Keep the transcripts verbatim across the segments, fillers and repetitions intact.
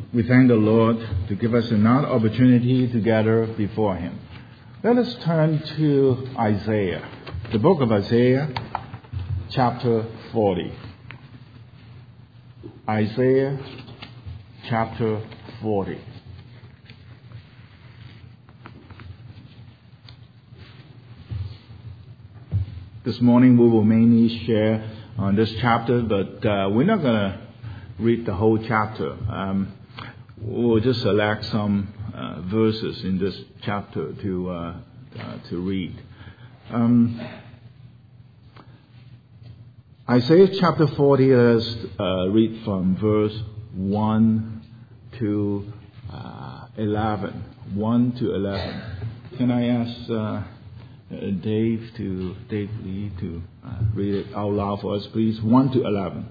We thank the Lord to give us another opportunity to gather before Him. Let us turn to Isaiah, the book of Isaiah, chapter forty. Isaiah, chapter forty. This morning we will mainly share on this chapter, but uh, we're not going to read the whole chapter. Um, we'll just select some uh, verses in this chapter to uh, uh, to read. Um, Isaiah chapter forty, let's uh, read from verse one to uh, eleven. one to eleven. Can I ask uh, Dave to Dave Lee to uh, read it out loud for us, please? one to eleven.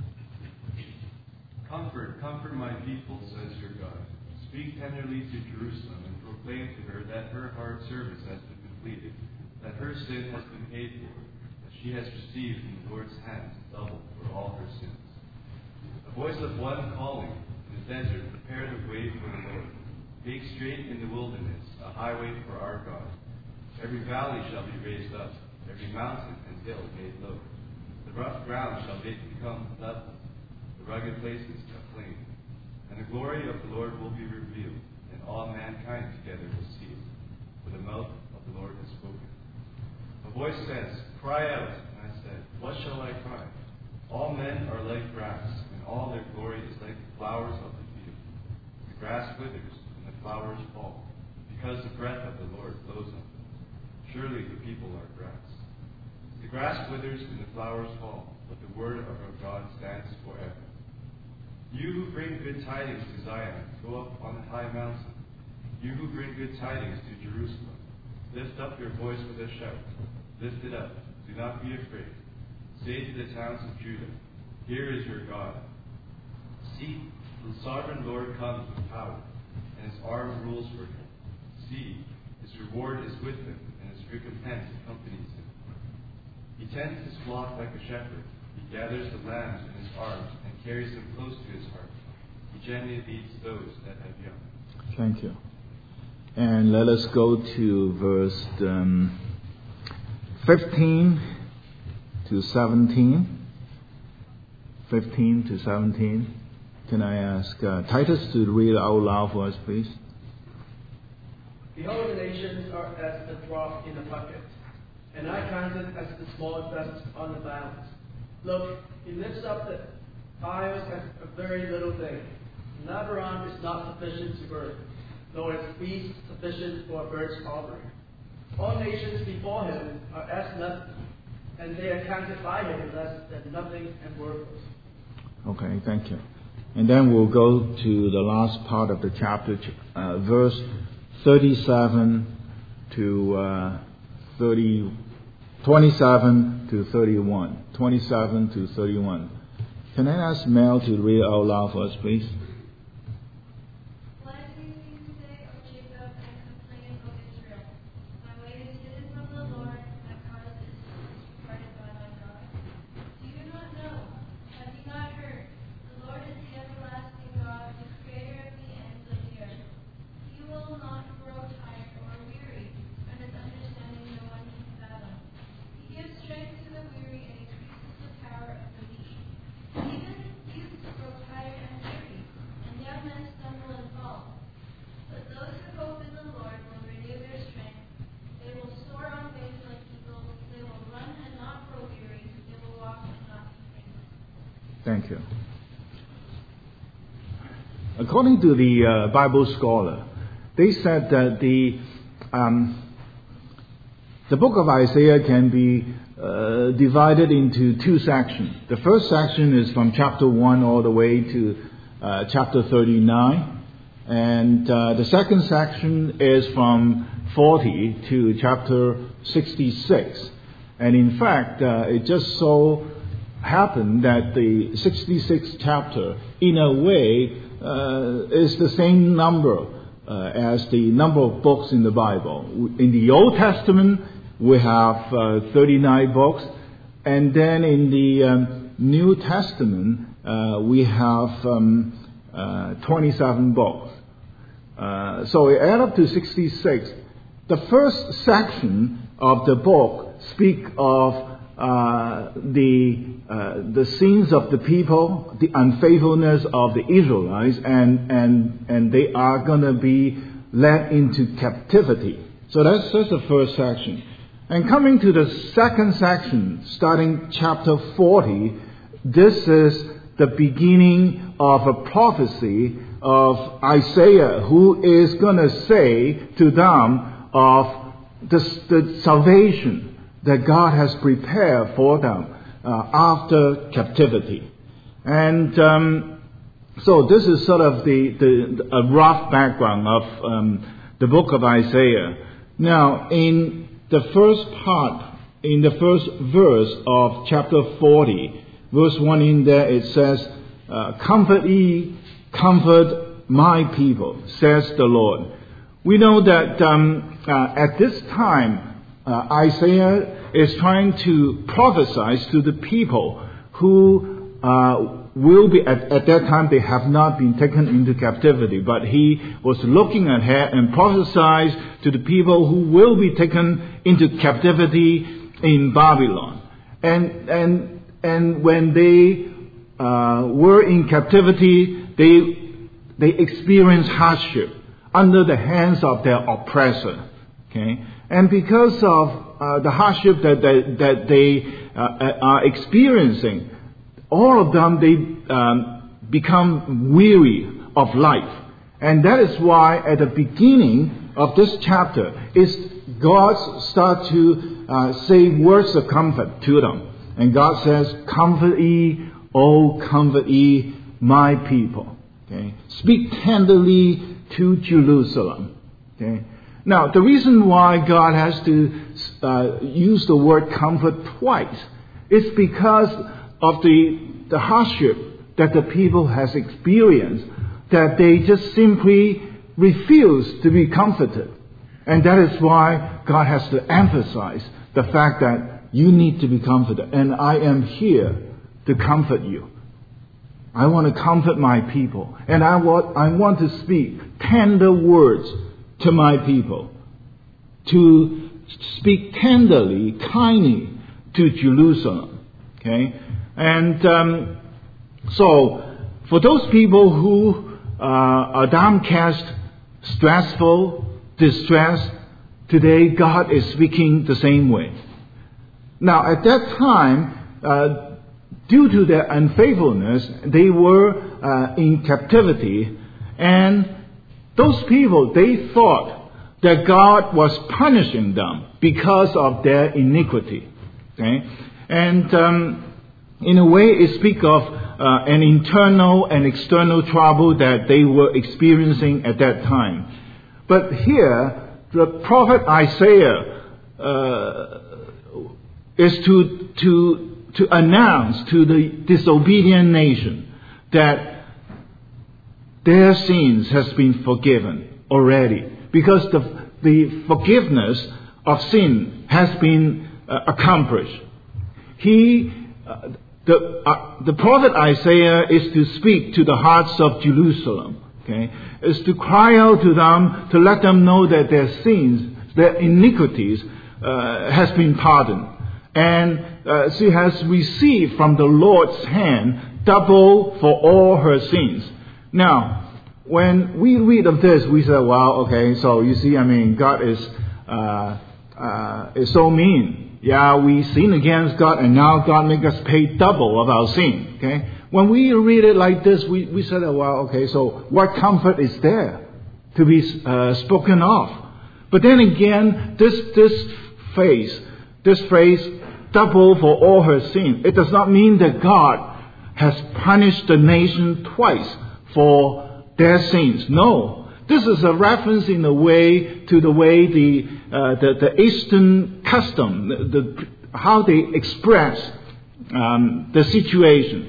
Comfort, comfort my people, says your God. Speak tenderly to Jerusalem and proclaim to her that her hard service has been completed, that her sin has been paid for, that she has received from the Lord's hand double for all her sins. A voice of one calling in the desert, prepare the way for the Lord. Make straight in the wilderness a highway for our God. Every valley shall be raised up, every mountain and hill made low. The rough ground shall become level, the rugged places shall plain. And the glory of the Lord will be revealed, and all mankind together will see it. For the mouth of the Lord has spoken. A voice says, cry out. And I said, what shall I cry? All men are like grass, and all their glory is like the flowers of the field. The grass withers, and the flowers fall, because the breath of the Lord blows on them. Surely the people are grass. The grass withers and the flowers fall, but the word of our God stands forever. You who bring good tidings to Zion, go up on the high mountain. You who bring good tidings to Jerusalem, lift up your voice with a shout. Lift it up. Do not be afraid. Say to the towns of Judah, here is your God. See, the sovereign Lord comes with power, and his arm rules for him. See, his reward is with him, and his recompense accompanies him. He tends his flock like a shepherd. He gathers the lambs in his arms and carries them close to his heart. He gently leads those that have young. Thank you. And let us go to verse um, fifteen to seventeen. fifteen to seventeen. Can I ask uh, Titus to read out loud for us, please? Behold, the nations are as the drop in a bucket, and I counted as the small dust on the balance. Look, he lifts up the isles as a very little thing. Lebanon is not sufficient to burn, nor is beast sufficient for a bird's offering. All nations before him are as nothing, and they are counted by him less than nothing and worthless. Okay, thank you. And then we'll go to the last part of the chapter, uh, verse thirty-seven to uh, thirty, twenty-seven to thirty-one. twenty-seven to thirty-one. Can I ask Mel to read out loud for us, please? Thank you. According to the uh, Bible scholar, they said that the um, the book of Isaiah can be uh, divided into two sections. The first section is from chapter one all the way to uh, chapter thirty-nine, and uh, the second section is from forty to chapter sixty-six. And in fact, uh, it just so happened that the sixty-sixth chapter, in a way, uh, is the same number uh, as the number of books in the Bible. In the Old Testament, we have uh, thirty-nine books, and then in the um, New Testament, uh, we have um, uh, twenty-seven books. Uh, so it adds up to sixty-six. The first section of the book speak of uh, the uh, the sins of the people, the unfaithfulness of the Israelites, and and and they are going to be led into captivity. So that's just the first section. And coming to the second section, starting chapter forty, this is the beginning of a prophecy of Isaiah, who is going to say to them of the, the salvation that God has prepared for them uh, after captivity. And um, so this is sort of the, the a rough background of um, the book of Isaiah. Now, in the first part, in the first verse of chapter forty, verse one in there, it says, uh, "Comfort ye, comfort my people, says the Lord." We know that um, uh, at this time, uh, Isaiah is trying to prophesy to the people who uh, will be, at, at that time they have not been taken into captivity, but he was looking ahead and prophesied to the people who will be taken into captivity in Babylon. And and and when they uh, were in captivity, they they experienced hardship under the hands of their oppressor. Okay, and because of uh, the hardship that they, that they uh, are experiencing, all of them, they um, become weary of life. And that is why at the beginning of this chapter, is God starts to uh, say words of comfort to them. And God says, "Comfort ye, oh comfort ye my people." Okay? "Speak tenderly to Jerusalem." Okay? Now, the reason why God has to uh, use the word comfort twice is because of the, the hardship that the people has experienced, that they just simply refuse to be comforted. And that is why God has to emphasize the fact that you need to be comforted. And I am here to comfort you. I want to comfort my people. And I want, I want to speak tender words to my people. To speak tenderly, kindly to Jerusalem. Okay? And um, so, for those people who uh, are downcast, stressful, distressed, today God is speaking the same way. Now, at that time, uh, due to their unfaithfulness, they were uh, in captivity, and those people, they thought that God was punishing them because of their iniquity. Okay? And um, in a way, it speaks of uh, an internal and external trouble that they were experiencing at that time. But here, the prophet Isaiah uh, is to to to announce to the disobedient nation that their sins has been forgiven already, because the the forgiveness of sin has been uh, accomplished. He uh, the uh, the prophet Isaiah is to speak to the hearts of Jerusalem. Okay, is to cry out to them, to let them know that their sins, their iniquities, uh, has been pardoned, and uh, she has received from the Lord's hand double for all her sins. Now, when we read of this, we say, "Well, okay, so you see, I mean, God is uh, uh, is so mean. Yeah, we sin against God, and now God make us pay double of our sin." Okay. When we read it like this, we, we said, "Oh, well, okay, so what comfort is there to be uh, spoken of?" But then again, this this phrase, this phrase, double for all her sin, it does not mean that God has punished the nation twice for their sins. No, this is a reference in a way to the way the uh, the, the Eastern custom, the, the how they express um, the situation.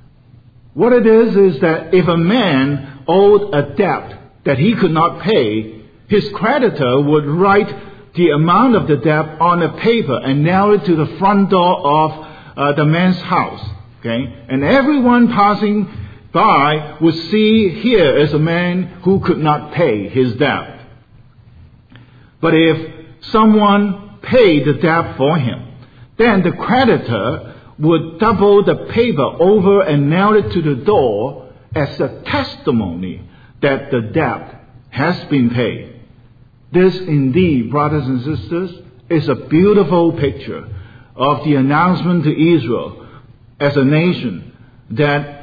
What it is, is that if a man owed a debt that he could not pay, his creditor would write the amount of the debt on a paper and nail it to the front door of uh, the man's house. Okay? And everyone passing by would see here as a man who could not pay his debt. But if someone paid the debt for him, then the creditor would double the paper over and nail it to the door as a testimony that the debt has been paid. This indeed, brothers and sisters, is a beautiful picture of the announcement to Israel as a nation that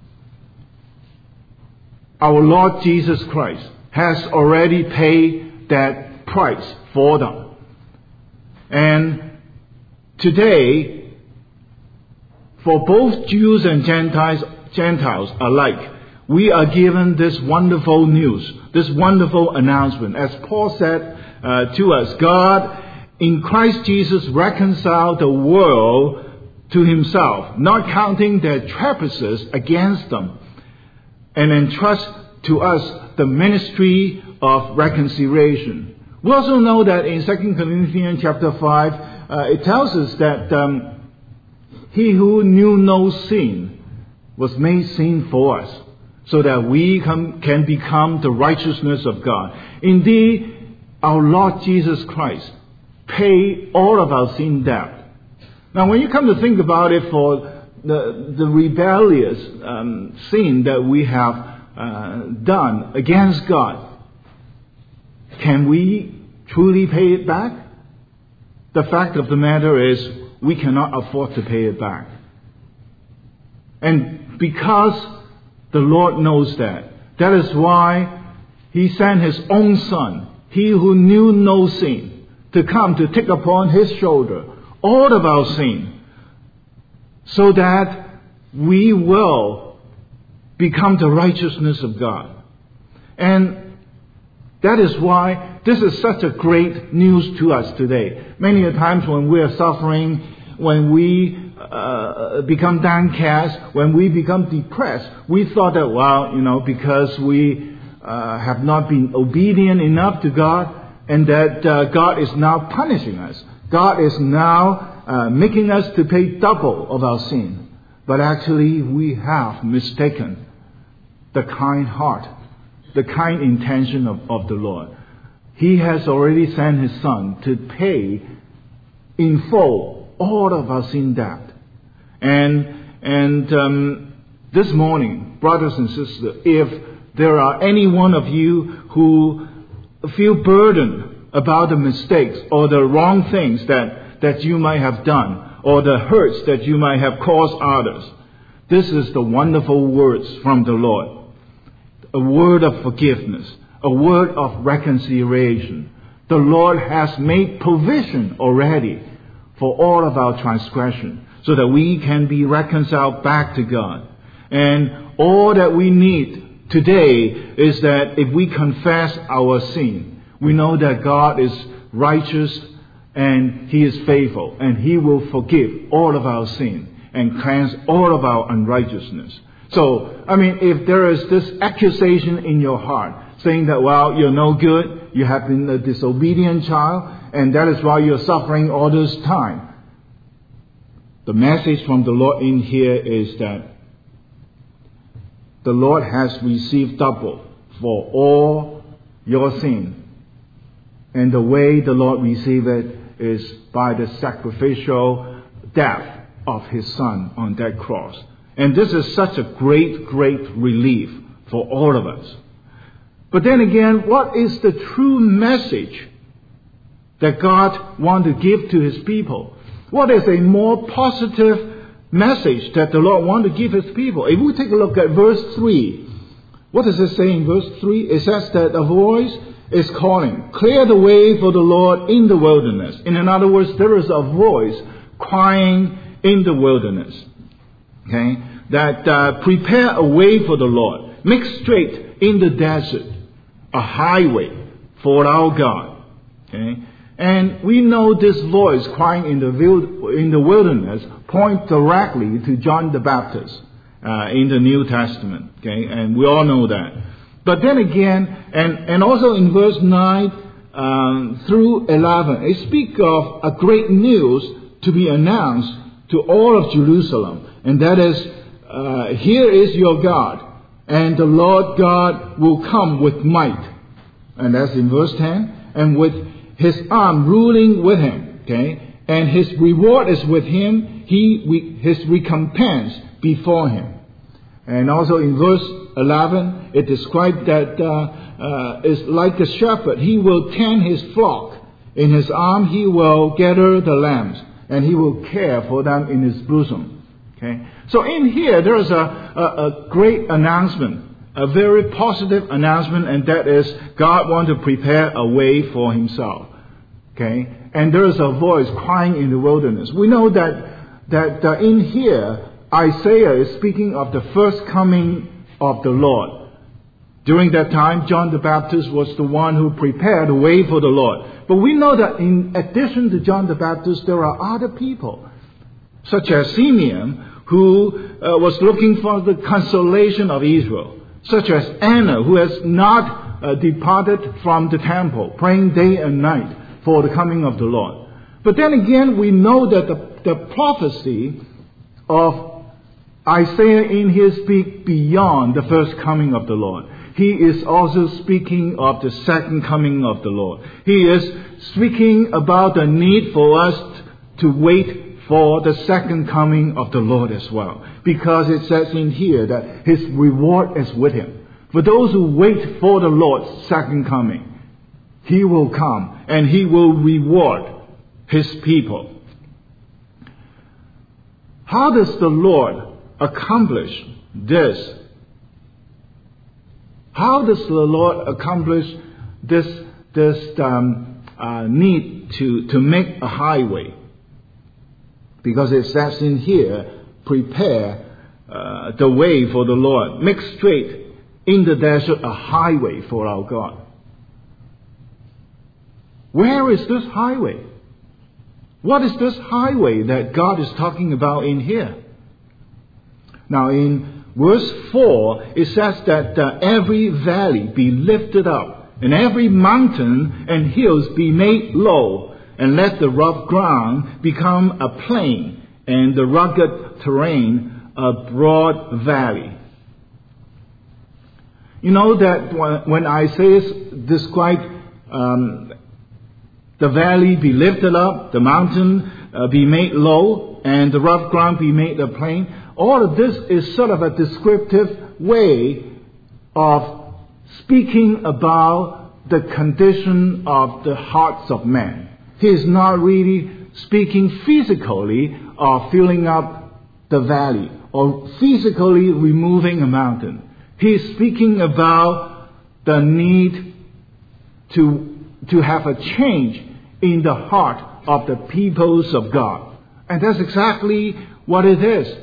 our Lord Jesus Christ has already paid that price for them. And today, for both Jews and Gentiles, Gentiles alike, we are given this wonderful news, this wonderful announcement. As Paul said uh, to us, God in Christ Jesus reconciled the world to himself, not counting their trespasses against them, and entrust to us the ministry of reconciliation. We also know that in Second Corinthians chapter five, uh, it tells us that um, he who knew no sin was made sin for us, so that we can, can become the righteousness of God. Indeed, our Lord Jesus Christ paid all of our sin debt. Now, when you come to think about it, for the, the rebellious um, sin that we have uh, done against God, can we truly pay it back? The fact of the matter is, we cannot afford to pay it back. And because the Lord knows that, that is why He sent His own Son, He who knew no sin, to come to take upon His shoulder all of our sin, so that we will become the righteousness of God. And that is why this is such a great news to us today. Many a times when we are suffering, when we uh, become downcast, when we become depressed, we thought that, well, you know, because we uh, have not been obedient enough to God, and that uh, God is now punishing us. God is now uh, making us to pay double of our sin. But actually, we have mistaken the kind heart, the kind intention of, of the Lord. He has already sent His Son to pay in full all of our sin debt. And, and um, this morning, brothers and sisters, if there are any one of you who feel burdened about the mistakes or the wrong things that, that you might have done, or the hurts that you might have caused others, this is the wonderful words from the Lord. A word of forgiveness, a word of reconciliation. The Lord has made provision already for all of our transgression, so that we can be reconciled back to God. And all that we need today is that if we confess our sin, we know that God is righteous and He is faithful, and He will forgive all of our sin and cleanse all of our unrighteousness. So, I mean, if there is this accusation in your heart, saying that, well, you're no good, you have been a disobedient child, and that is why you're suffering all this time, the message from the Lord in here is that the Lord has received double for all your sin. And the way the Lord received it is by the sacrificial death of His Son on that cross. And this is such a great, great relief for all of us. But then again, what is the true message that God wants to give to His people? What is a more positive message that the Lord wants to give His people? If we take a look at verse three, what does it say in verse three? It says that a voice is calling, clear the way for the Lord in the wilderness. In other words, there is a voice crying in the wilderness. Okay? That uh, prepare a way for the Lord. Make straight in the desert a highway for our God. Okay? And we know this voice crying in the in the wilderness points directly to John the Baptist uh, in the New Testament. Okay? And we all know that. But then again, and, and also in verse nine um, through eleven, it speaks of a great news to be announced to all of Jerusalem. And that is uh, here is your God, and the Lord God will come with might. And that's in verse ten. And with his arm ruling with him. Okay. And his reward is with him. He, we, his recompense before him. And also in verse eleven, it described that uh, uh, is like a shepherd. He will tend his flock. In his arm he will gather the lambs, and he will care for them in his bosom. Okay. So in here there is a, a, a great announcement, a very positive announcement, and that is God wants to prepare a way for himself. Okay. And there is a voice crying in the wilderness. We know that that uh, in here Isaiah is speaking of the first coming of the Lord. During that time, John the Baptist was the one who prepared the way for the Lord. But we know that in addition to John the Baptist, there are other people, such as Simeon, who uh, was looking for the consolation of Israel, such as Anna, who has not uh, departed from the temple, praying day and night for the coming of the Lord. But then again, we know that the, the prophecy of Isaiah in here speaks beyond the first coming of the Lord. He is also speaking of the second coming of the Lord. He is speaking about the need for us to wait for the second coming of the Lord as well. Because it says in here that his reward is with him. For those who wait for the Lord's second coming, he will come and he will reward his people. How does the Lord accomplish this? How does the Lord accomplish this this um, uh, need to, to make a highway? Because it says in here, prepare uh, the way for the Lord. Make straight in the desert a highway for our God. Where is this highway? What is this highway that God is talking about in here? Now in verse four, it says that uh, every valley be lifted up, and every mountain and hills be made low, and let the rough ground become a plain, and the rugged terrain a broad valley. You know that when Isaiah described um, the valley be lifted up, the mountain uh, be made low, and the rough ground be made a plain, all of this is sort of a descriptive way of speaking about the condition of the hearts of man. He is not really speaking physically of filling up the valley or physically removing a mountain. He is speaking about the need to, to have a change in the heart of the peoples of God. And that's exactly what it is.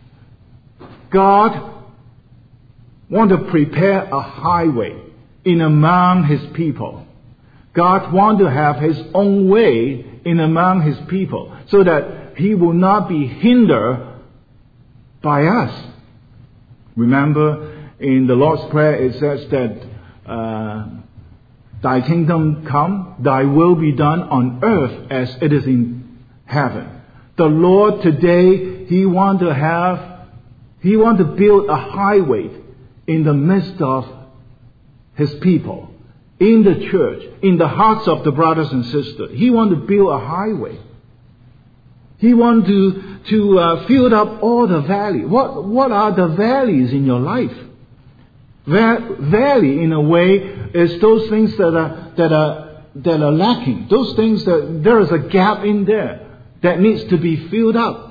God wants to prepare a highway in among his people. God wants to have his own way in among his people so that he will not be hindered by us. Remember in the Lord's Prayer it says that uh, thy kingdom come, thy will be done on earth as it is in heaven. The Lord today, he wants to have He wants to build a highway in the midst of his people, in the church, in the hearts of the brothers and sisters. He wants to build a highway. He wants to, to uh, fill up all the valley. What, what are the valleys in your life? Va- valley, in a way, is those things that are, that are, that are lacking. Those things that there is a gap in there that needs to be filled up.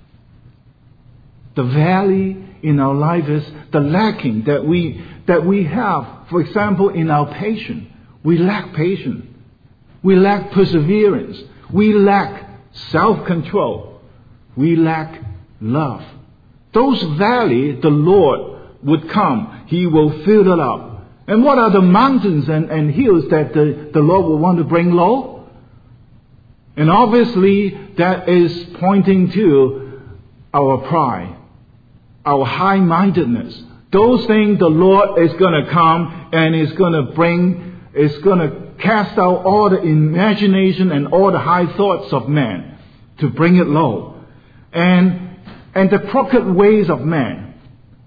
The valley in our life is the lacking that we that we have. For example, in our patience, we lack patience. We lack perseverance. We lack self-control. We lack love. Those valleys, the Lord would come. He will fill it up. And what are the mountains and, and hills that the, the Lord will want to bring low? And obviously, that is pointing to our pride. Our high-mindedness. Those things the Lord is going to come and is going to bring, is going to cast out all the imagination and all the high thoughts of man to bring it low. And, and the crooked ways of man.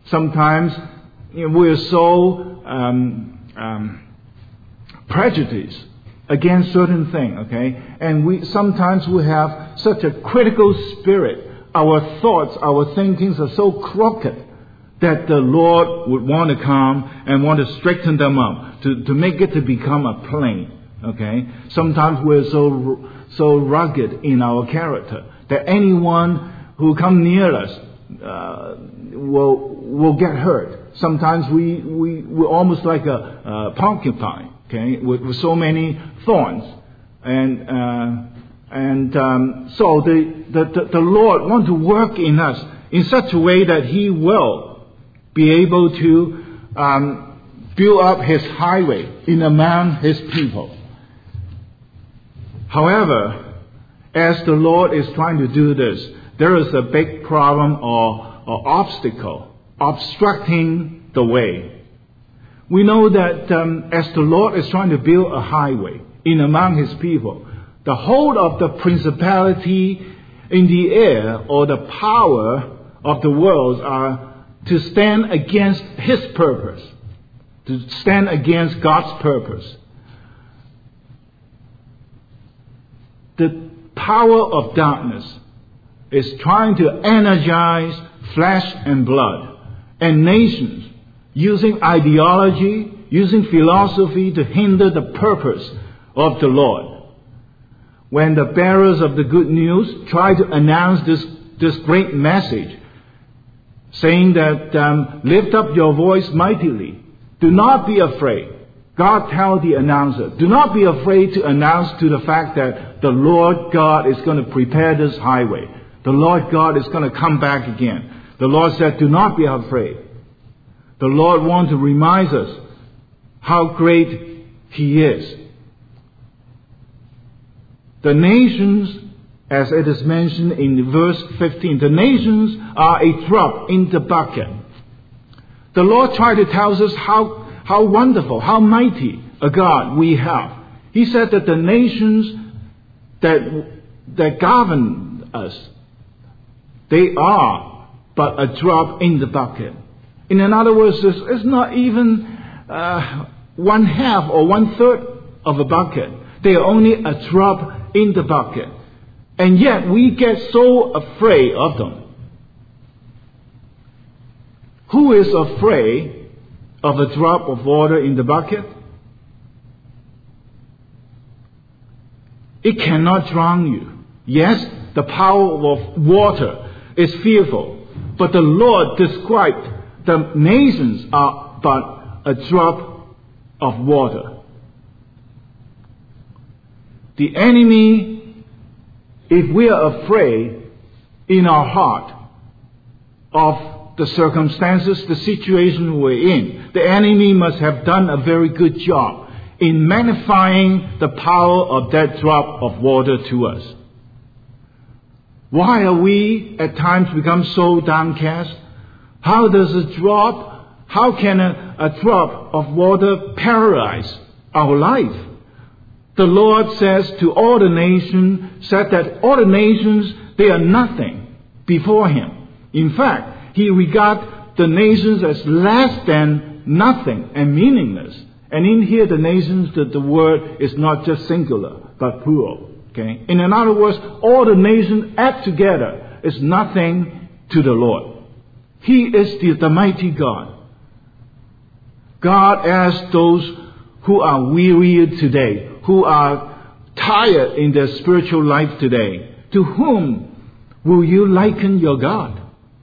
Sometimes you know, we're so um, um, prejudiced against certain things, okay? And we sometimes we have such a critical spirit. Our thoughts, our thinkings are so crooked that the Lord would want to come and want to straighten them up, to, to make it to become a plane, okay? Sometimes we're so so rugged in our character that anyone who comes near us uh, will will get hurt. Sometimes we, we, we're almost like a, a porcupine, okay, with, with so many thorns. And uh, and um, so the, the, the Lord wants to work in us in such a way that He will be able to um, build up His highway in among His people. However, as the Lord is trying to do this, there is a big problem or, or obstacle obstructing the way. We know that um, as the Lord is trying to build a highway in among His people, the whole of the principality in the air or the power of the world are to stand against His purpose, to stand against God's purpose. The power of darkness is trying to energize flesh and blood and nations using ideology, using philosophy to hinder the purpose of the Lord. When the bearers of the good news try to announce this, this great message, saying that um, lift up your voice mightily, do not be afraid. God tells the announcer, do not be afraid to announce to the fact that the Lord God is going to prepare this highway. The Lord God is going to come back again. The Lord said, do not be afraid. The Lord wants to remind us how great He is. The nations, as it is mentioned in verse fifteen, the nations are a drop in the bucket. The Lord tried to tell us how How wonderful, how mighty a God we have. He said that the nations that that govern us, they are but a drop in the bucket. In other words, it's, it's not even uh, one half or one third of a bucket. They are only a drop in the bucket. And yet we get so afraid of them. Who is afraid of a drop of water in the bucket? It cannot drown you. Yes, the power of water is fearful, but the Lord described the nations are but a drop of water. The enemy, if we are afraid in our heart of the circumstances, the situation we're in, the enemy must have done a very good job in magnifying the power of that drop of water to us. Why are we at times become so downcast? How does a drop, how can a, a drop of water paralyze our life? The Lord says to all the nations, said that all the nations, they are nothing before Him. In fact, He regards the nations as less than nothing and meaningless. And in here, the nations, the, the word is not just singular, but plural. Okay? In other words, all the nations add together is nothing to the Lord. He is the, the mighty God. God asks those who are wearied today, who are tired in their spiritual life today, to whom will you liken your God?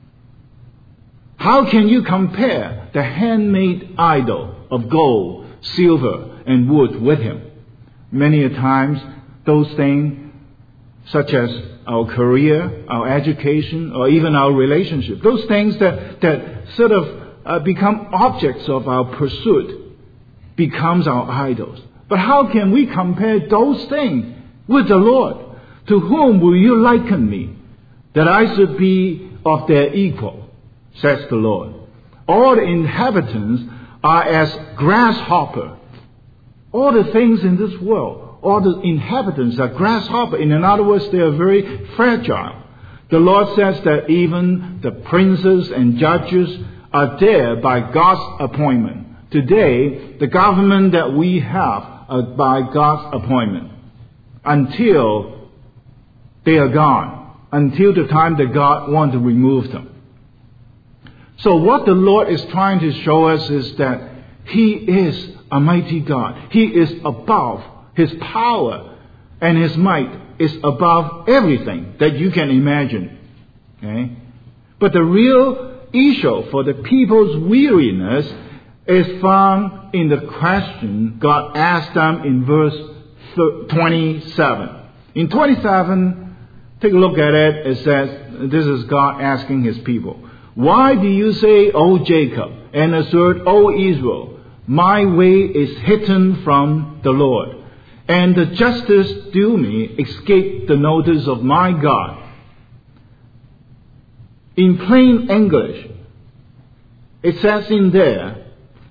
How can you compare the handmade idol of gold, silver, and wood with Him? Many a times, those things, such as our career, our education, or even our relationship, those things that, that sort of uh, become objects of our pursuit, becomes our idols. But how can we compare those things with the Lord? To whom will you liken me, that I should be of their equal? Says the Lord. All the inhabitants are as grasshopper. All the things in this world, all the inhabitants are grasshopper. In other words, they are very fragile. The Lord says that even the princes and judges are there by God's appointment. Today, the government that we have are by God's appointment until they are gone, until the time that God wants to remove them. So what the Lord is trying to show us is that He is a mighty God. He is above. His power and His might is above everything that you can imagine. Okay? But the real issue for the people's weariness is found in the question God asked them in verse twenty-seven. In twenty-seven, take a look at it. It says, this is God asking His people, "Why do you say, O Jacob, and assert, O Israel, my way is hidden from the Lord, and the justice due me escape the notice of my God?" In plain English, it says in there,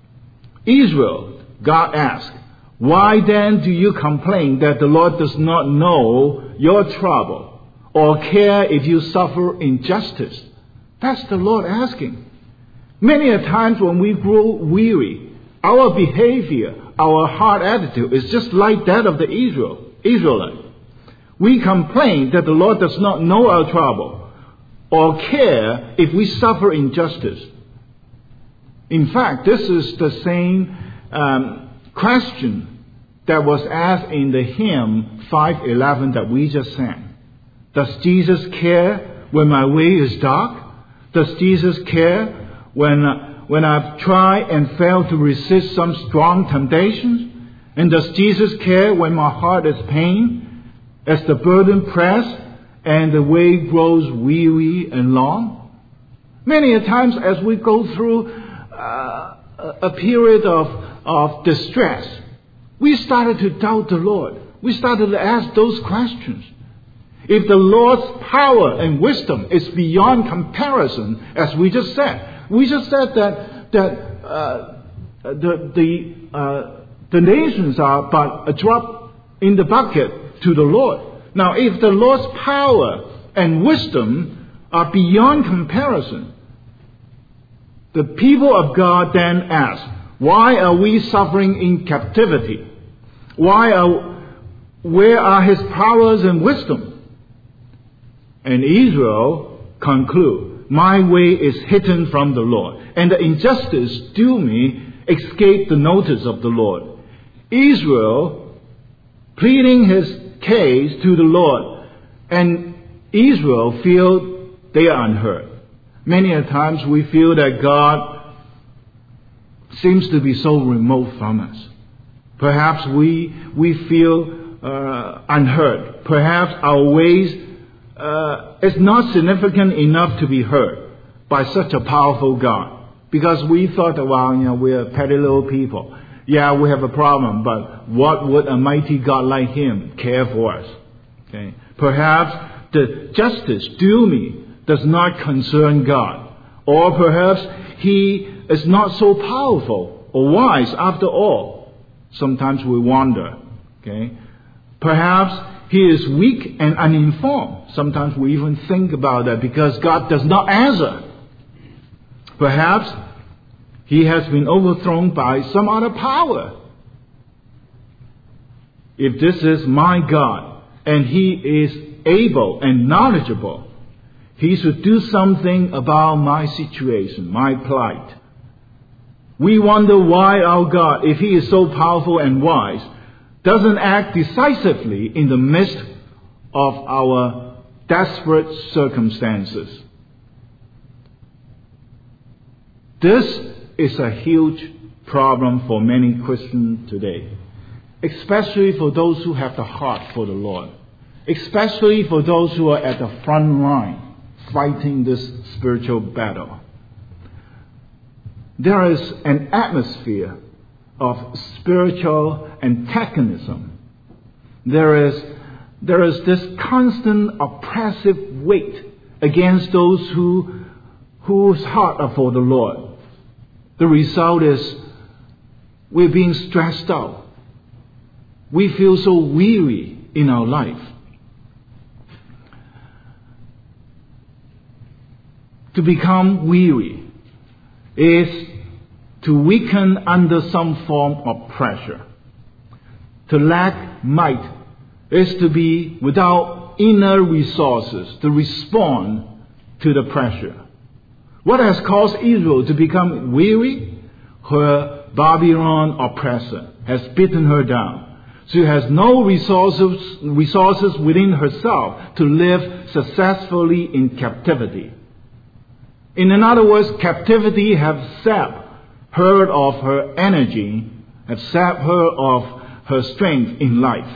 Israel, God asked, "Why then do you complain that the Lord does not know your trouble or care if you suffer injustice?" That's the Lord asking. Many a times when we grow weary, our behavior, our heart attitude is just like that of the Israel, Israelite. We complain that the Lord does not know our trouble or care if we suffer injustice. In fact, this is the same um, question that was asked in the hymn five eleven that we just sang. Does Jesus care when my way is dark? Does Jesus care when, uh, when I've tried and failed to resist some strong temptations? And does Jesus care when my heart is pained, as the burden press and the way grows weary and long? Many a times as we go through uh, a period of, of distress, we started to doubt the Lord. We started to ask those questions. If the Lord's power and wisdom is beyond comparison, as we just said, we just said that that uh, the the uh, the nations are but a drop in the bucket to the Lord. Now, if the Lord's power and wisdom are beyond comparison, the people of God then ask, why are we suffering in captivity? Why are where are His powers and wisdom? And Israel conclude, my way is hidden from the Lord, and the injustice due me escape the notice of the Lord. Israel pleading his case to the Lord, and Israel feel they are unheard. Many a times we feel that God seems to be so remote from us. Perhaps we we feel uh, unheard. Perhaps our ways Uh, is not significant enough to be heard by such a powerful God. Because we thought, well, you know, we're petty little people. Yeah, we have a problem, but what would a mighty God like Him care for us? Okay. Perhaps the justice due me does not concern God. Or perhaps He is not so powerful or wise after all. Sometimes we wonder. Okay. Perhaps He is weak and uninformed. Sometimes we even think about that because God does not answer. Perhaps He has been overthrown by some other power. If this is my God and He is able and knowledgeable, He should do something about my situation, my plight. We wonder why our God, if He is so powerful and wise, doesn't act decisively in the midst of our desperate circumstances. This is a huge problem for many Christians today, especially for those who have the heart for the Lord, especially for those who are at the front line fighting this spiritual battle. There is an atmosphere of spiritual antagonism. There is, there is this constant oppressive weight against those who, whose heart are for the Lord. The result is we're being stressed out. We feel so weary in our life. To become weary is to weaken under some form of pressure. To lack might is to be without inner resources to respond to the pressure. What has caused Israel to become weary? Her Babylon oppressor has beaten her down. She has no resources, resources within herself to live successfully in captivity. In other words, captivity has sapped her of her energy, has sapped her of her strength in life.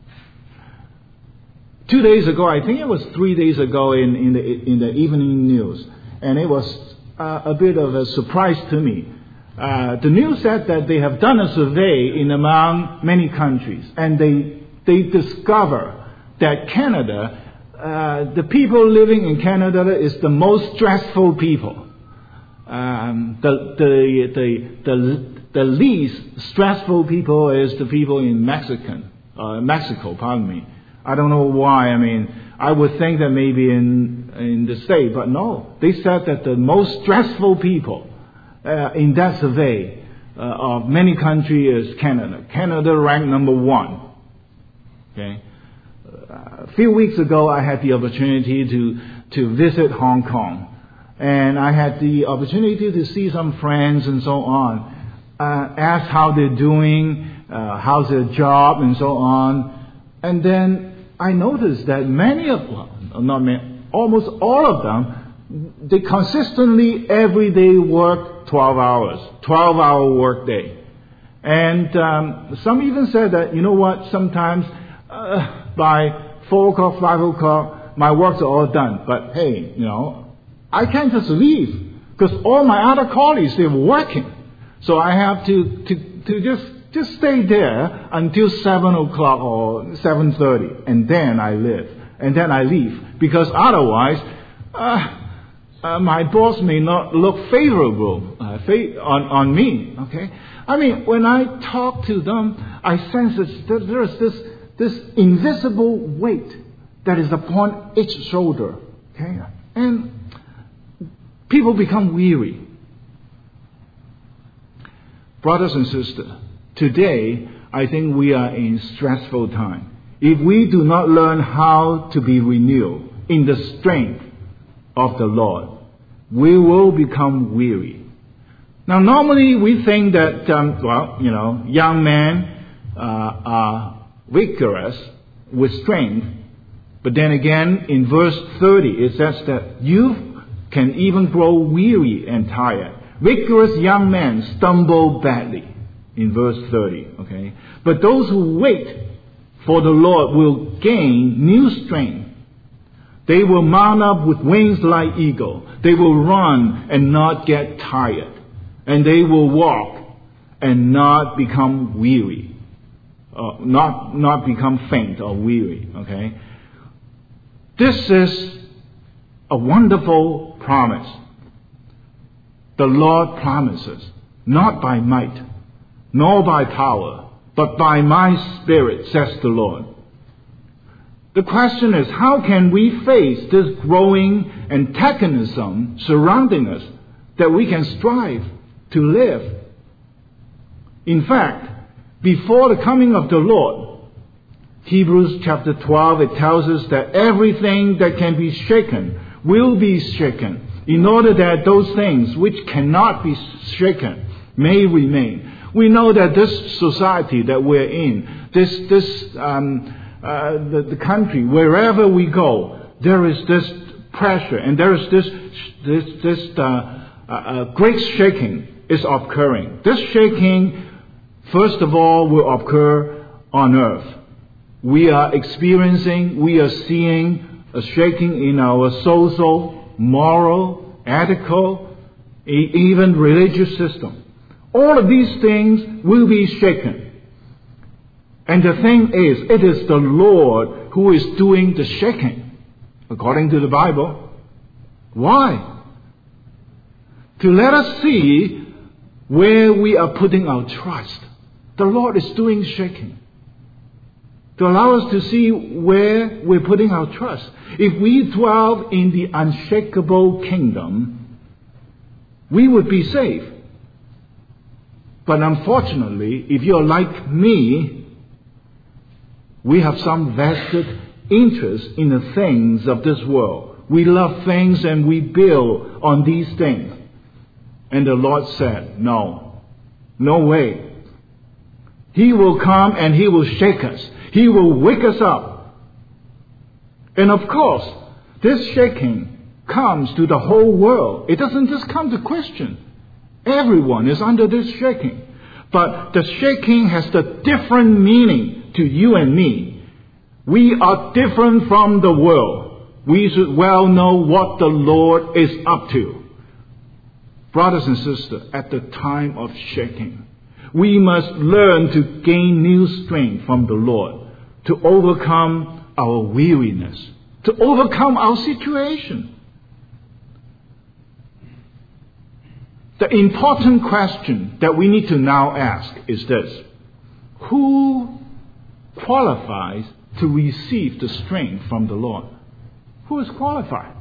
Two days ago, I think it was three days ago in, in, the, in the evening news, and it was uh, a bit of a surprise to me. Uh, the news said that they have done a survey in among many countries, and they they discover that Canada, uh, the people living in Canada is the most stressful people. Um, the, the the the the least stressful people is the people in Mexican uh, Mexico. Pardon me. I don't know why. I mean, I would think that maybe in in the state, but no. They said that the most stressful people Uh, in that survey uh, of many countries is Canada. Canada ranked number one. Okay. Uh, a few weeks ago, I had the opportunity to to visit Hong Kong, and I had the opportunity to see some friends and so on. Uh, ask how they're doing, uh, how's their job, and so on. And then I noticed that many of them, not many, almost all of them, they consistently every day work twelve hours, twelve hour work day. And um, some even said that, you know what, sometimes uh, by four o'clock, five o'clock, my works are all done. But hey, you know, I can't just leave because all my other colleagues, they're working. So I have to, to, to just, just stay there until seven o'clock or seven thirty. And then I live. And then I leave. Because otherwise, uh, Uh, my boss may not look favorable uh, fa- on, on me. Okay, I mean, when I talk to them, I sense that there is this this invisible weight that is upon each shoulder. Okay, and people become weary. Brothers and sisters, today I think we are in stressful time. If we do not learn how to be renewed in the strength of the Lord, we will become weary. Now, normally we think that, um, well, you know, young men uh, are vigorous with strength. But then again, in verse thirty, it says that youth can even grow weary and tired. Vigorous young men stumble badly, in verse thirty, okay? But those who wait for the Lord will gain new strength. They will mount up with wings like eagle. They will run and not get tired. And they will walk and not become weary. Uh, not, not become faint or weary. Okay? This is a wonderful promise. The Lord promises, not by might, nor by power, but by my Spirit, says the Lord. The question is, how can we face this growing antagonism surrounding us that we can strive to live? In fact, before the coming of the Lord, Hebrews chapter twelve, it tells us that everything that can be shaken will be shaken, in order that those things which cannot be shaken may remain. We know that this society that we're in, this this um, Uh, the, the country, wherever we go, there is this pressure and there is this this this uh, uh, uh, great shaking is occurring. This shaking, first of all, will occur on earth. We are experiencing, we are seeing a shaking in our social, moral, ethical, e- even religious system. All of these things will be shaken. And the thing is, it is the Lord who is doing the shaking, according to the Bible. Why? To let us see where we are putting our trust. The Lord is doing shaking. To allow us to see where we're putting our trust. If we dwell in the unshakable kingdom, we would be safe. But unfortunately, if you're like me, we have some vested interest in the things of this world. We love things and we build on these things. And the Lord said, no, no way. He will come and He will shake us. He will wake us up. And of course, this shaking comes to the whole world. It doesn't just come to Christian. Everyone is under this shaking. But the shaking has the different meaning to you and me. We are different from the world. We should well know what the Lord is up to. Brothers and sisters, at the time of shaking, we must learn to gain new strength from the Lord, to overcome our weariness, to overcome our situation. The important question that we need to now ask is this: who qualifies to receive the strength from the Lord? Who is qualified?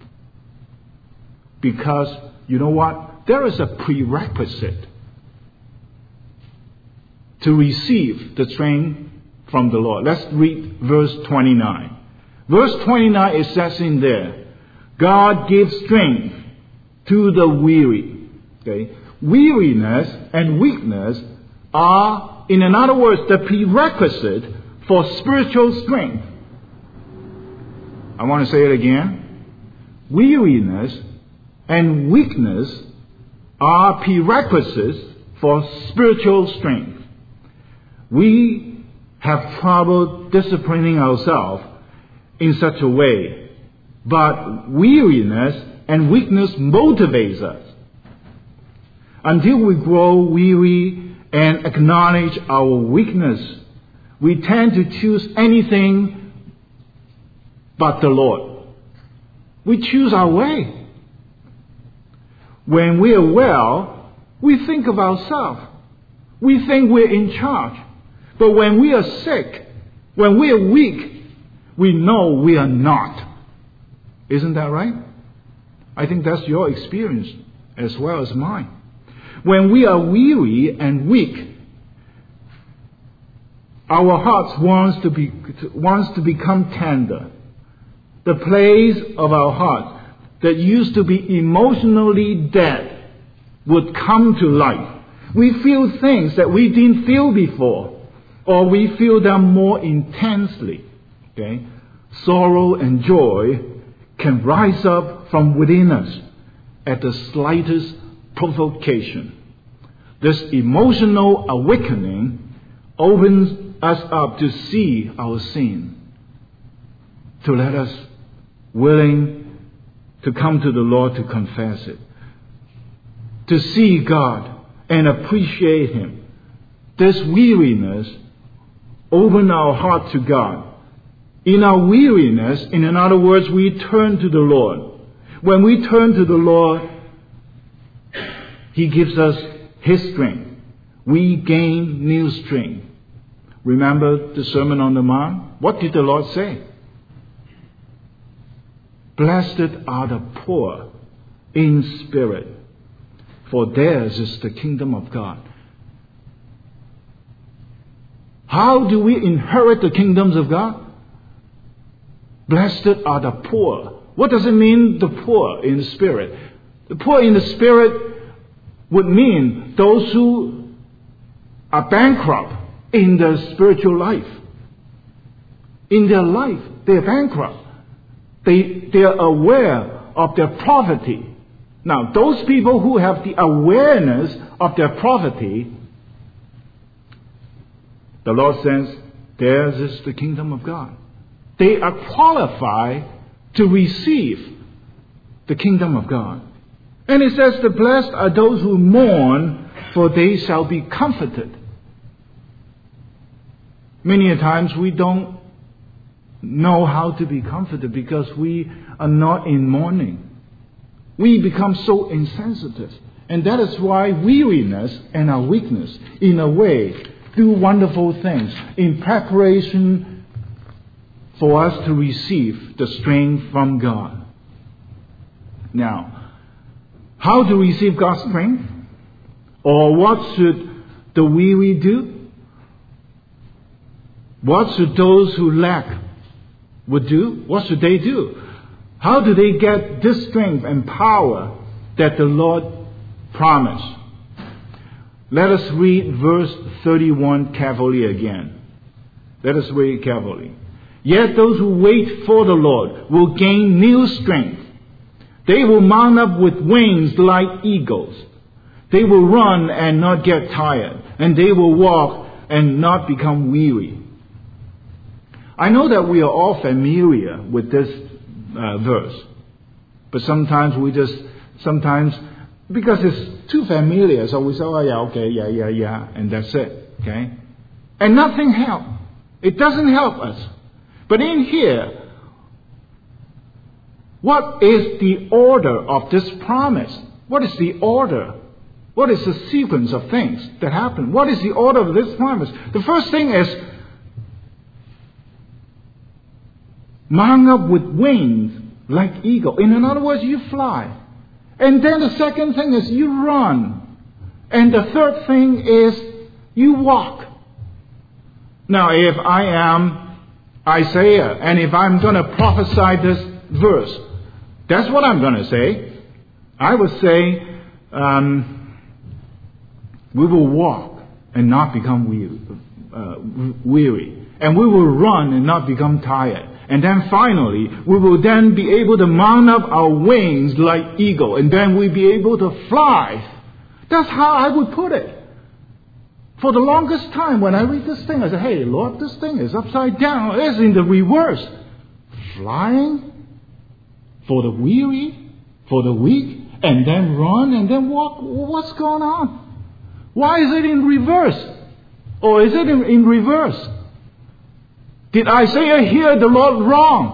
Because, you know what? There is a prerequisite to receive the strength from the Lord. Let's read verse twenty-nine. Verse twenty-nine, it says in there, God gives strength to the weary. Okay? Weariness and weakness are, in other words, the prerequisite for spiritual strength. I want to say it again. Weariness and weakness are prerequisites for spiritual strength. We have trouble disciplining ourselves in such a way, but weariness and weakness motivates us. Until we grow weary and acknowledge our weakness, we tend to choose anything but the Lord. We choose our way. When we are well, we think of ourselves. We think we're in charge. But when we are sick, when we are weak, we know we are not. Isn't that right? I think that's your experience as well as mine. When we are weary and weak, our hearts wants to be wants to become tender. The place of our heart that used to be emotionally dead would come to life. We feel things that we didn't feel before, or we feel them more intensely. Okay? Sorrow and joy can rise up from within us at the slightest provocation. This emotional awakening opens us up to see our sin, to let us willing to come to the Lord to confess it, to see God and appreciate Him. This weariness open our heart to God. In our weariness, in other words, we turn to the Lord. When we turn to the Lord, He gives us His strength. We gain new strength. Remember the Sermon on the Mount? What did the Lord say? Blessed are the poor in spirit, for theirs is the kingdom of God. How do we inherit the kingdoms of God? Blessed are the poor. What does it mean, the poor in the spirit? The poor in the spirit would mean those who are bankrupt in their spiritual life. In their life, they are bankrupt. They, they are aware of their poverty. Now, those people who have the awareness of their poverty, the Lord says, theirs is the kingdom of God. They are qualified to receive the kingdom of God. And it says, the blessed are those who mourn, for they shall be comforted. Many a times we don't know how to be comforted because we are not in mourning. We become so insensitive. And that is why weariness and our weakness, in a way, do wonderful things in preparation for us to receive the strength from God. Now, how to receive God's strength? Or what should the weary do? What should those who lack would do? What should they do? How do they get this strength and power that the Lord promised? Let us read verse thirty-one carefully again. Let us read carefully. Yet those who wait for the Lord will gain new strength. They will mount up with wings like eagles. They will run and not get tired, and they will walk and not become weary. I know that we are all familiar with this uh, verse, but sometimes we just, sometimes, because it's too familiar, so we say, oh yeah, okay, yeah, yeah, yeah, and that's it, okay? And nothing helps. It doesn't help us. But in here, what is the order of this promise? What is the order? What is the sequence of things that happen? What is the order of this promise? The first thing is, mount up with wings like eagle. In other words, you fly. And then the second thing is you run. And the third thing is you walk. Now, if I am Isaiah, and if I'm going to prophesy this verse, that's what I'm going to say. I would say, um, we will walk and not become weary, uh, weary. And we will run and not become tired. And then finally, we will then be able to mount up our wings like eagle. And then we'll be able to fly. That's how I would put it. For the longest time, when I read this thing, I say, hey, Lord, this thing is upside down. It's in the reverse. Flying for the weary, for the weak, and then run and then walk. What's going on? Why is it in reverse? Or is it in, in reverse? Did Isaiah hear the Lord wrong?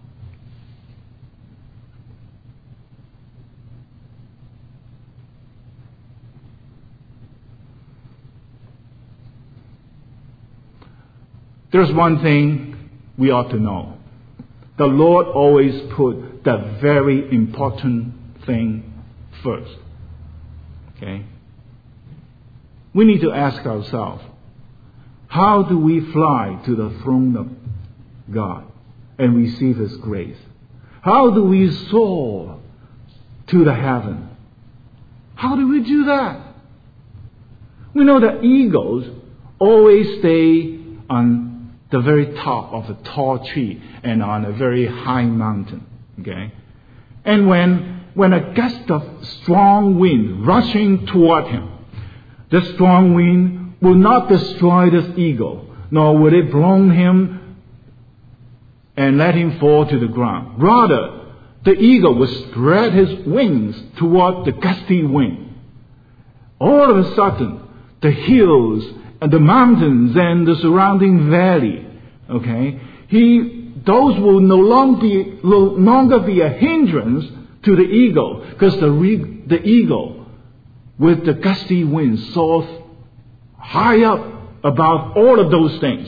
There's one thing we ought to know. The Lord always put the very important thing first. Okay? We need to ask ourselves, how do we fly to the throne of God and receive His grace? How do we soar to the heaven? How do we do that? We know that eagles always stay on the very top of a tall tree and on a very high mountain. Okay? And when, when a gust of strong wind rushing toward him, the strong wind will not destroy this eagle, nor will it blow him and let him fall to the ground. Rather, the eagle will spread his wings toward the gusty wind. All of a sudden, the hills and the mountains and the surrounding valley, okay, he, those will no longer be, no longer be a hindrance to the eagle, because the, re, the eagle, with the gusty wind, soars high up above all of those things.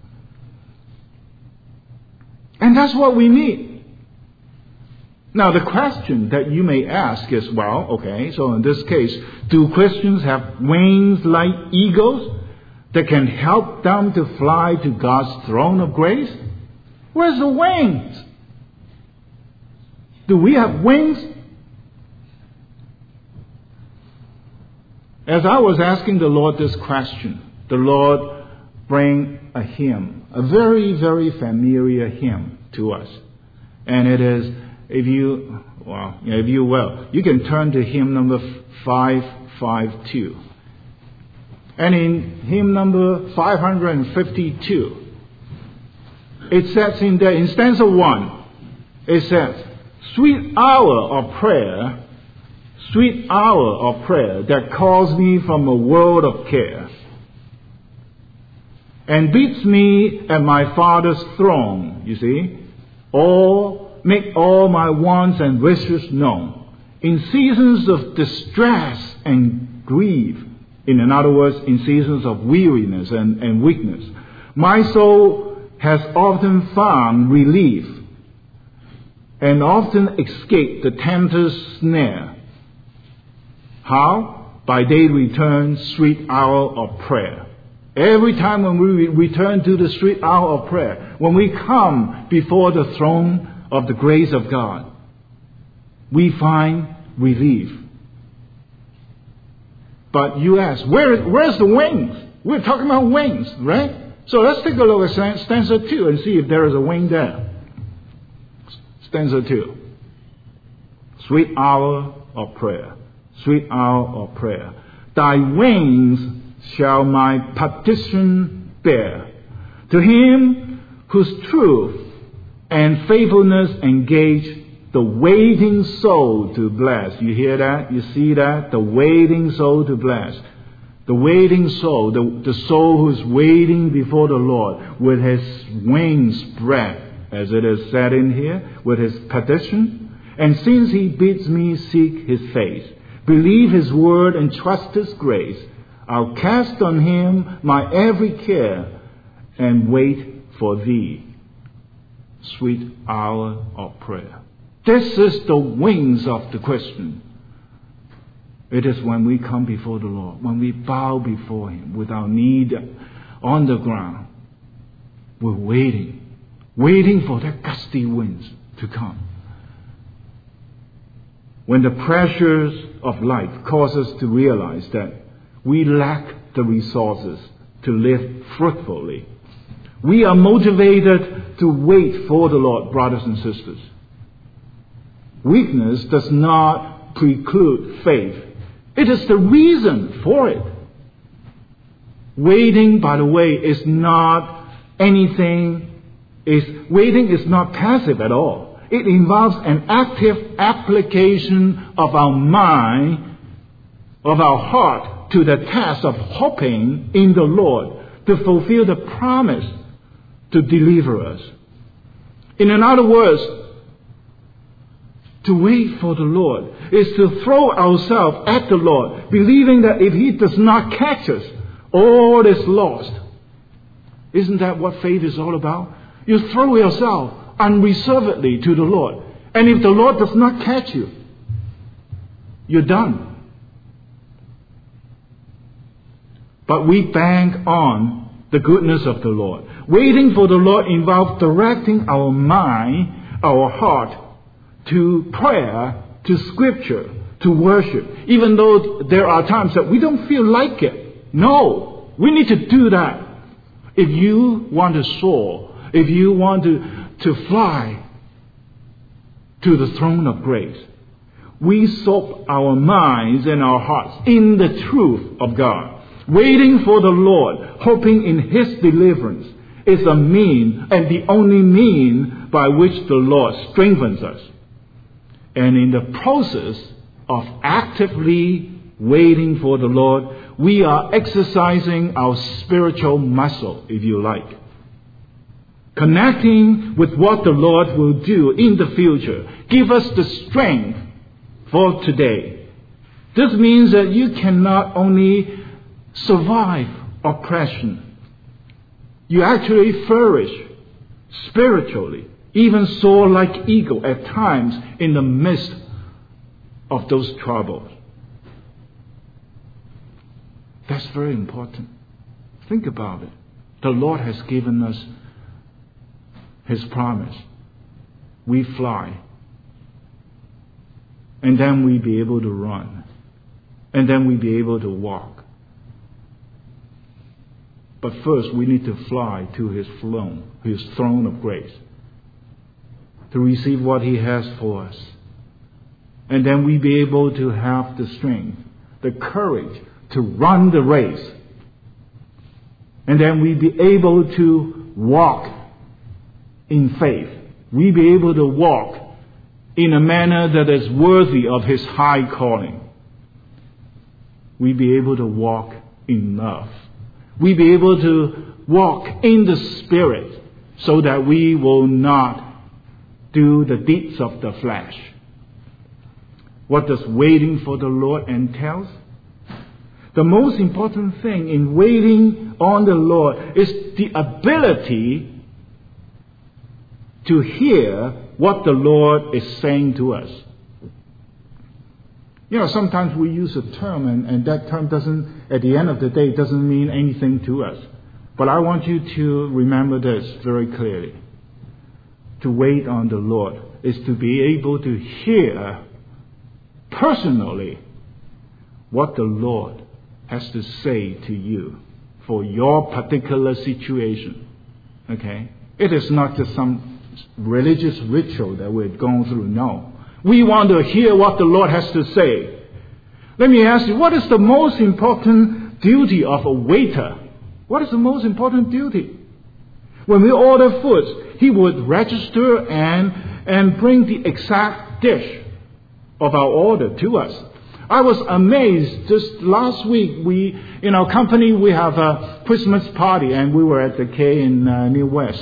And that's what we need. Now, the question that you may ask is, well, okay, so in this case, do Christians have wings like eagles that can help them to fly to God's throne of grace? Where's the wings? Do we have wings? As I was asking the Lord this question, the Lord bring a hymn, a very, very familiar hymn to us. And it is, if you, well, if you will, you can turn to hymn number five fifty-two. And in hymn number five hundred fifty-two, it says in there, in stanza one, it says, sweet hour of prayer, sweet hour of prayer that calls me from a world of care, and beats me at my Father's throne, you see, all, make all my wants and wishes known. In seasons of distress and grief, in other words, in seasons of weariness and, and weakness, my soul has often found relief and often escaped the tempter's snare. How? By day return, sweet hour of prayer. Every time when we return to the sweet hour of prayer, when we come before the throne of the grace of God, we find relief. But you ask, where, where's the wings? We're talking about wings, right? So let's take a look at stanza two and see if there is a wing there. Stanza two. Sweet hour of prayer. Sweet hour of prayer. Thy wings shall my petition bear. To him whose truth and faithfulness engage the waiting soul to bless. You hear that? You see that? The waiting soul to bless. The waiting soul, the, the soul who's waiting before the Lord with his wings spread, as it is said in here, with his petition. And since he bids me seek his face, believe his word and trust his grace, I'll cast on him my every care and wait for thee. Sweet hour of prayer. This is the wings of the Christian. It is when we come before the Lord, when we bow before him with our knee on the ground. We're waiting, waiting for that gusty winds to come. When the pressures of life cause us to realize that we lack the resources to live fruitfully, we are motivated to wait for the Lord, brothers and sisters. Weakness does not preclude faith. It is the reason for it. Waiting, by the way, is not anything, is waiting is not passive at all. It involves an active application of our mind, of our heart, to the task of hoping in the Lord to fulfill the promise to deliver us. In other words, to wait for the Lord is to throw ourselves at the Lord, believing that if he does not catch us, all is lost. Isn't that what faith is all about? You throw yourself unreservedly to the Lord. And if the Lord does not catch you, you're done. But we bank on the goodness of the Lord. Waiting for the Lord involves directing our mind, our heart, to prayer, to scripture, to worship. Even though there are times that we don't feel like it. No, we need to do that. If you want to soar, if you want to, to fly to the throne of grace, we soak our minds and our hearts in the truth of God. Waiting for the Lord, hoping in his deliverance, is a mean and the only mean by which the Lord strengthens us. And in the process of actively waiting for the Lord, we are exercising our spiritual muscle, if you like. Connecting with what the Lord will do in the future. Give us the strength for today. This means that you can not only survive oppression, you actually flourish spiritually, even soar like eagle at times in the midst of those troubles. That's very important. Think about it. The Lord has given us his promise. We fly. And then we be able to run. And then we be able to walk. But first we need to fly to his throne, his throne of grace, to receive what he has for us. And then we be able to have the strength, the courage to run the race. And then we be able to walk in faith. We be able to walk in a manner that is worthy of his high calling. We be able to walk in love. We be able to walk in the Spirit so that we will not do the deeds of the flesh. What does waiting for the Lord entails? The most important thing in waiting on the Lord is the ability to hear what the Lord is saying to us. You know, sometimes we use a term, and, and that term doesn't, at the end of the day, doesn't mean anything to us. But I want you to remember this very clearly. To wait on the Lord is to be able to hear personally what the Lord has to say to you for your particular situation. Okay? It is not just some religious ritual that we're going through. No. We want to hear what the Lord has to say. Let me ask you, what is the most important duty of a waiter? What is the most important duty? When we order food, he would register and, and bring the exact dish of our order to us. I was amazed. Just last week, we, in our company, we have a Christmas party, and we were at the K in uh, New West.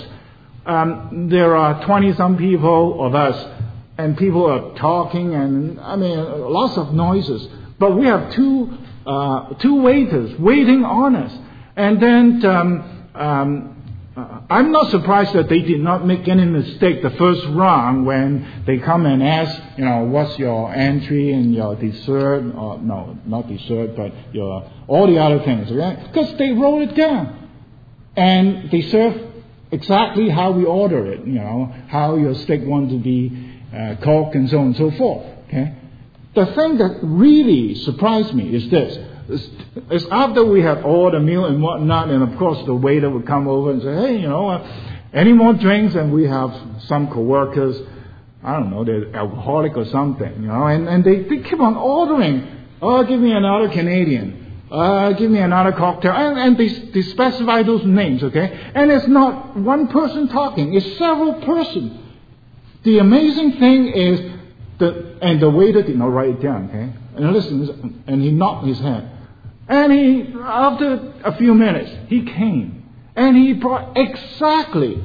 Um, there are twenty-some people of us, and people are talking, and I mean, lots of noises. But we have two uh, two waiters waiting on us. And then um, um, uh, I'm not surprised that they did not make any mistake the first round when they come and ask, you know, what's your entry and your dessert, or no, not dessert, but your all the other things, right? Because they wrote it down, and they serve exactly how we order it, you know, how your steak wants to be uh, cooked and so on and so forth. Okay. The thing that really surprised me is this. It's after we had ordered a meal and whatnot, and of course the waiter would come over and say, hey, you know, uh, any more drinks? And we have some co-workers, I don't know, they're alcoholic or something, you know, and, and they, they keep on ordering. Oh, give me another Canadian. Uh, give me another cocktail. And, and they, they specify those names, okay? And it's not one person talking, it's several persons. The amazing thing is, the, and the waiter did not write it down, okay? And listen, and he knocked his head. And he, after a few minutes, he came. And he brought exactly,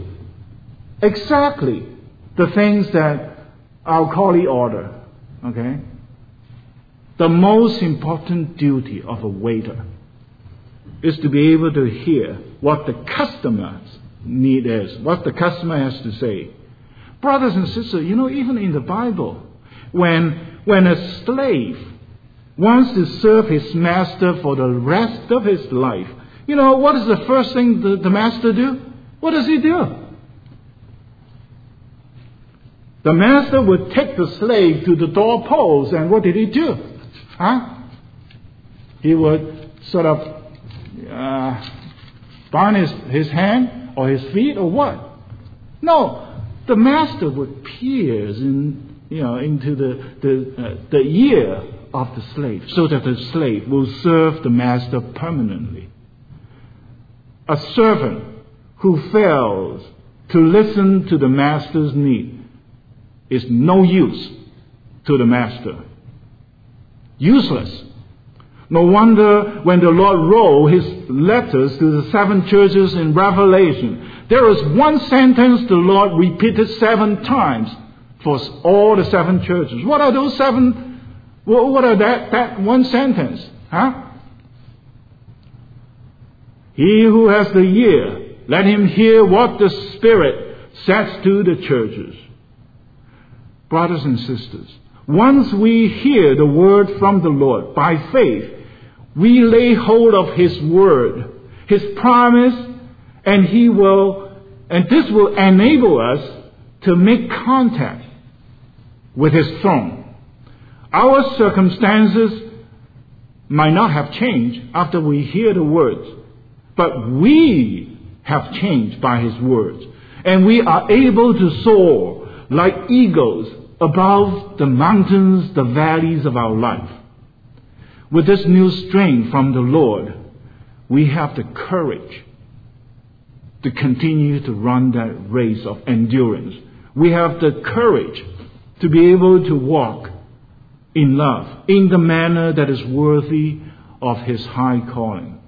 exactly the things that our colleague ordered. Okay? The most important duty of a waiter is to be able to hear what the customer's need is, what the customer has to say. Brothers and sisters, you know, even in the Bible, when, when a slave wants to serve his master for the rest of his life, you know, what is the first thing the, the master do? What does he do? The master would take the slave to the doorpost, and what did he do? Huh? He would sort of uh, bind his, his hand or his feet or what? No, the master would pierce in, you know, into the the, uh, the ear of the slave, so that the slave will serve the master permanently. A servant who fails to listen to the master's need is no use to the master. Useless. No wonder when the Lord wrote his letters to the seven churches in Revelation, there is one sentence the Lord repeated seven times for all the seven churches. What are those seven? What are that, that one sentence? Huh? He who has the ear, let him hear what the Spirit says to the churches. Brothers and sisters, once we hear the word from the Lord by faith, we lay hold of his word, his promise, and he will, and this will enable us to make contact with his throne. Our circumstances might not have changed after we hear the words, but we have changed by his words, and we are able to soar like eagles above the mountains, the valleys of our life. With this new strength from the Lord, we have the courage to continue to run that race of endurance. We have the courage to be able to walk in love, in the manner that is worthy of his high calling.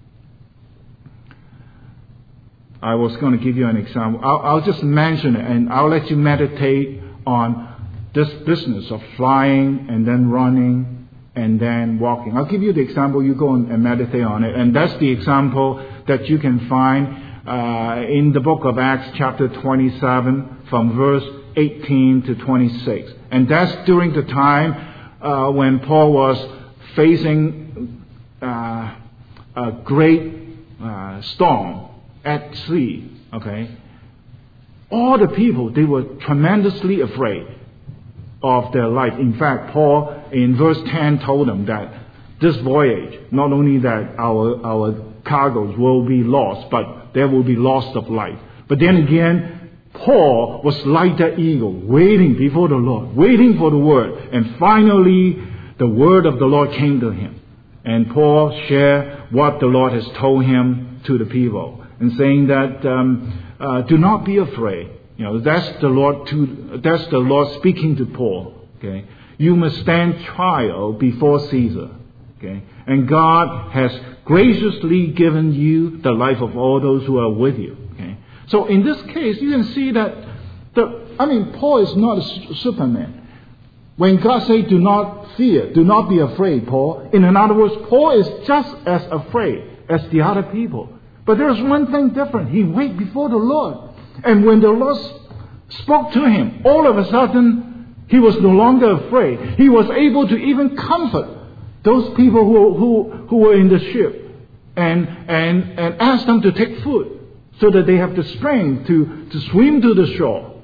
I was going to give you an example. I'll, I'll just mention it, and I'll let you meditate on this business of flying and then running and then walking. I'll give you the example. You go and meditate on it. And that's the example that you can find uh, in the book of Acts chapter twenty-seven from verse eighteen to twenty-six. And that's during the time uh, when Paul was facing uh, a great uh, storm at sea, okay, all the people, they were tremendously afraid of their life. In fact, Paul in verse ten told them that this voyage, not only that our our cargoes will be lost, but there will be loss of life. But then again, Paul was like that eagle, waiting before the Lord, waiting for the word. And finally, the word of the Lord came to him. And Paul shared what the Lord has told him to the people, and saying that um, uh, do not be afraid. You know, that's the Lord to that's the Lord speaking to Paul. Okay, you must stand trial before Caesar. Okay, and God has graciously given you the life of all those who are with you. Okay, so in this case, you can see that the I mean, Paul is not a Superman. When God says, "Do not fear, do not be afraid," Paul, in other words, Paul is just as afraid as the other people. But there's one thing different. He waited before the Lord. And when the Lord spoke to him, all of a sudden, he was no longer afraid. He was able to even comfort those people who, who, who were in the ship and, and, and ask them to take food so that they have the strength to, to swim to the shore.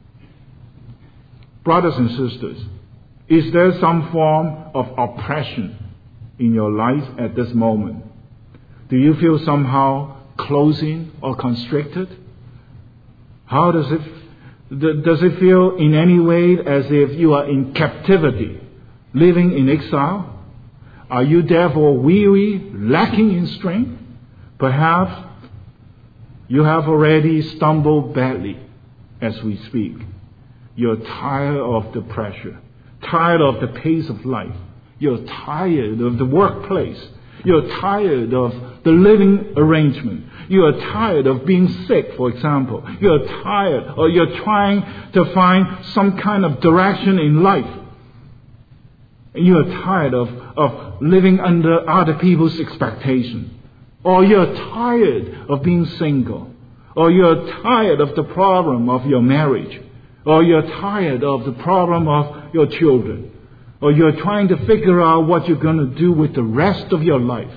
Brothers and sisters, is there some form of oppression in your life at this moment? Do you feel somehow closing or constricted? How does it, does it feel in any way as if you are in captivity, living in exile? Are you therefore weary, lacking in strength? Perhaps you have already stumbled badly as we speak. You're tired of the pressure, tired of the pace of life. You're tired of the workplace. You're tired of the living arrangement. You are tired of being sick, for example. You're tired, or you're trying to find some kind of direction in life. You are tired of, of living under other people's expectation. Or you're tired of being single. Or you're tired of the problem of your marriage. Or you're tired of the problem of your children. Or you're trying to figure out what you're going to do with the rest of your life.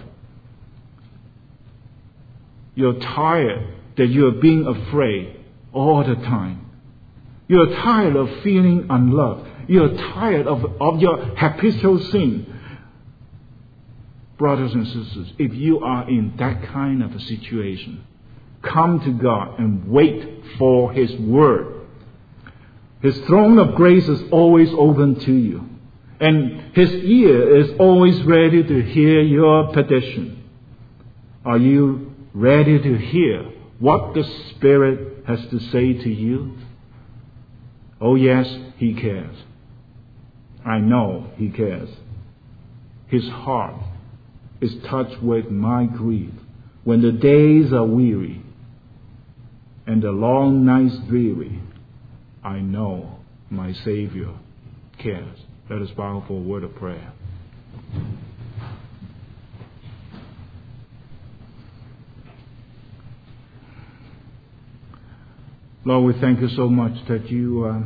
You're tired that you're being afraid all the time. You're tired of feeling unloved. You're tired of, of your habitual sin. Brothers and sisters, if you are in that kind of a situation, come to God and wait for His Word. His throne of grace is always open to you. And His ear is always ready to hear your petition. Are you ready to hear what the Spirit has to say to you? Oh yes, He cares. I know He cares. His heart is touched with my grief when the days are weary and the long nights dreary. I know my Savior cares. Let us bow for a word of prayer. Lord, we thank you so much that you uh,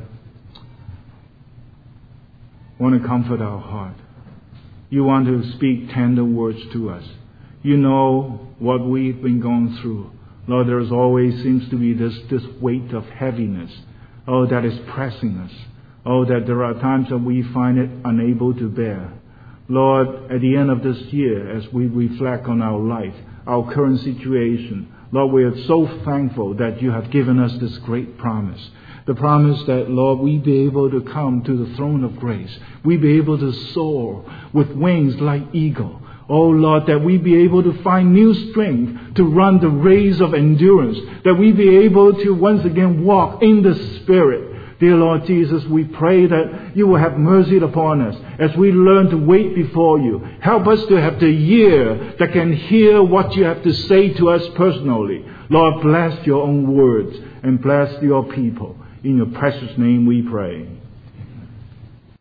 want to comfort our heart. You want to speak tender words to us. You know what we've been going through. Lord, there always seems to be this, this weight of heaviness. Oh, that is pressing us. Oh, that there are times that we find it unable to bear. Lord, at the end of this year, as we reflect on our life, our current situation, Lord, we are so thankful that you have given us this great promise. The promise that, Lord, we be able to come to the throne of grace. We be able to soar with wings like eagle. Oh, Lord, that we be able to find new strength to run the race of endurance. That we be able to once again walk in the Spirit. Dear Lord Jesus, we pray that you will have mercy upon us as we learn to wait before you. Help us to have the ear that can hear what you have to say to us personally. Lord, bless your own words and bless your people. In your precious name we pray.